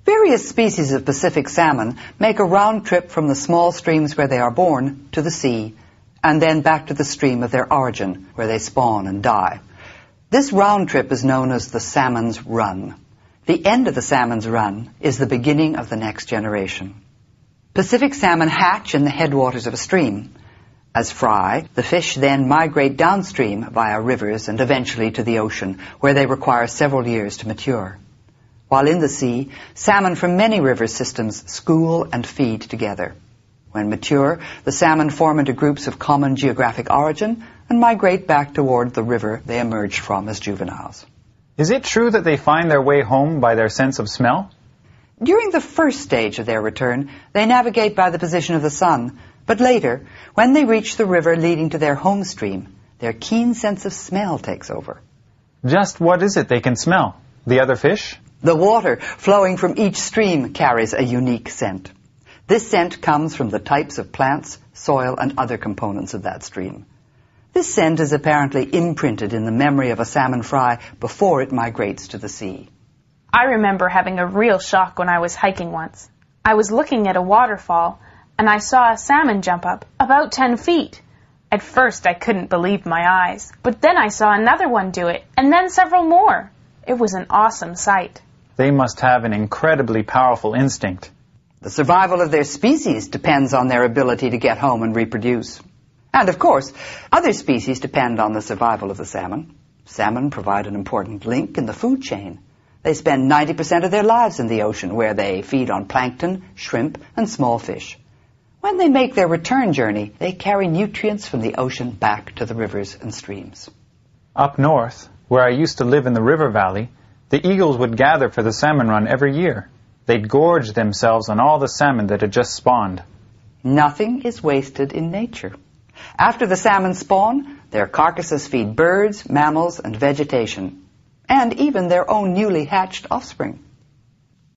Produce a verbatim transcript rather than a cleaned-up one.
Various species of Pacific salmon make a round trip from the small streams where they are born to the sea, and then back to the stream of their origin, where they spawn and die. This round trip is known as the salmon's run. The end of the salmon's run is the beginning of the next generation. Pacific salmon hatch in the headwaters of a stream. As fry, the fish then migrate downstream via rivers and eventually to the ocean, where they require several years to mature. While in the sea, salmon from many river systems school and feed together. When mature, the salmon form into groups of common geographic origin and migrate back toward the river they emerged from as juveniles. Is it true that they find their way home by their sense of smell? During the first stage of their return, they navigate by the position of the sun, but later, when they reach the river leading to their home stream, their keen sense of smell takes over. Just what is it they can smell? The other fish? The water flowing from each stream carries a unique scent. This scent comes from the types of plants, soil, and other components of that stream. This scent is apparently imprinted in the memory of a salmon fry before it migrates to the sea. I remember having a real shock when I was hiking once. I was looking at a waterfall, and I saw a salmon jump up, about ten feet. At first I couldn't believe my eyes, but then I saw another one do it, and then several more. It was an awesome sight. They must have an incredibly powerful instinct. The survival of their species depends on their ability to get home and reproduce. And, of course, other species depend on the survival of the salmon. Salmon provide an important link in the food chain. They spend ninety percent of their lives in the ocean, where they feed on plankton, shrimp, and small fish. When they make their return journey, they carry nutrients from the ocean back to the rivers and streams. Up north, where I used to live in the river valley, the eagles would gather for the salmon run every year. They'd gorge themselves on all the salmon that had just spawned. Nothing is wasted in nature. After the salmon spawn, their carcasses feed birds, mammals, and vegetation, and even their own newly hatched offspring.